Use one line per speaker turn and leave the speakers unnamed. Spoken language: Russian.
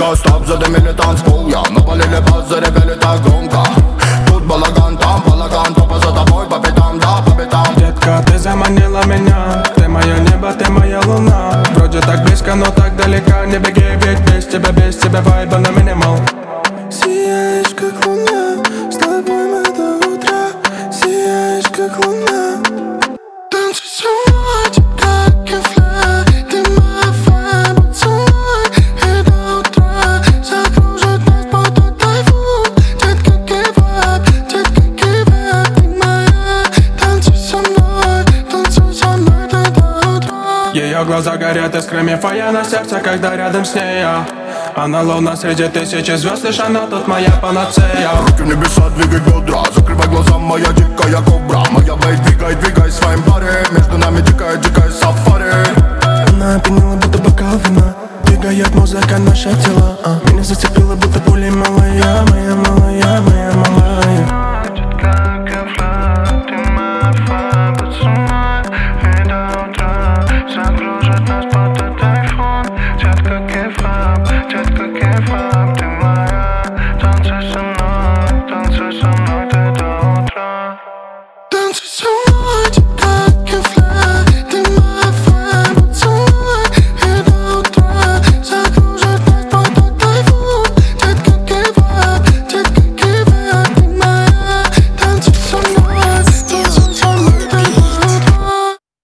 все, стоп, задымили танцпол. Я напалили бас, заревели так громко. Тут балаган, там балаган, тупо за тобой по пятам, да, по пятам.
Детка, ты заманила меня, ты мое небо, ты моя луна. Вроде так близко, но так далеко. Не беги, ведь без тебя вайба на минимал.
Сияешь как луна, с тобой мы до утра. Сияешь как луна. Танцуй со мной, ты как и флай. Ты моя флай, поцелуй. И до утра закружит нас поток тайфун. Детка, кивай, ты моя. Танцуй со мной, ты до утра.
Ее глаза горят искрами фая на сердце, когда рядом с ней я. Она луна среди тысячи звезд, лишь она тут моя панацея.
Руки в небеса, двигай бедра, закрывай глаза, моя дикая кобра. Моя бейт, двигай своим барем.